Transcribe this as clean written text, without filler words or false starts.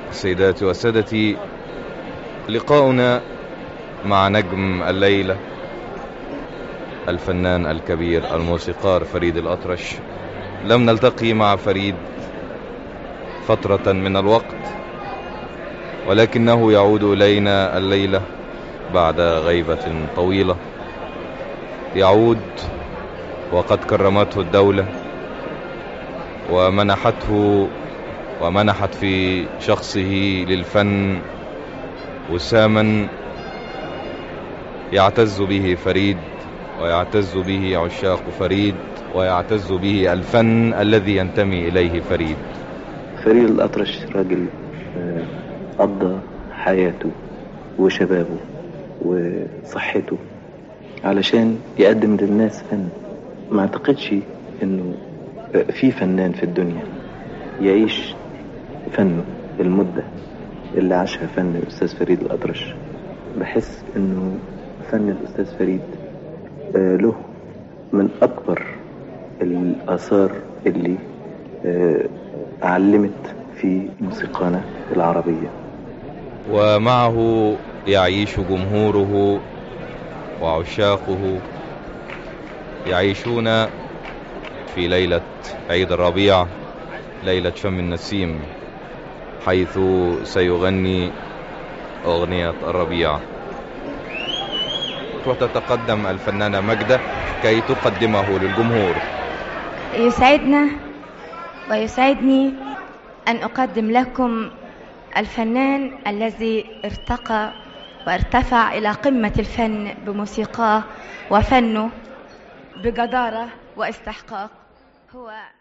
سيداتي وسادتي، لقاؤنا مع نجم الليلة الفنان الكبير الموسيقار فريد الأطرش. لم نلتقي مع فريد فترة من الوقت، ولكنه يعود إلينا الليلة بعد غيبة طويلة. يعود وقد كرمته الدولة ومنحت في شخصه للفن وساما يعتز به فريد، ويعتز به عشاق فريد، ويعتز به الفن الذي ينتمي إليه فريد. فريد الأطرش راجل قضى حياته وشبابه وصحته علشان يقدم للناس فن. ما اعتقدش انه في فنان في الدنيا يعيش فنه المدة اللي عاشها فن الأستاذ فريد الأطرش. بحس انه فن الأستاذ فريد له من أكبر الآثار اللي علمت في موسيقانا العربية. ومعه يعيش جمهوره وعشاقه، يعيشون في ليلة عيد الربيع، ليلة شم النسيم، حيث سيغني أغنية الربيع. وتتقدم الفنانة ماجدة كي تقدمه للجمهور. يسعدنا ويسعدني أن أقدم لكم الفنان الذي ارتقى وارتفع إلى قمة الفن بموسيقاه وفنه بجدارة واستحقاق. هو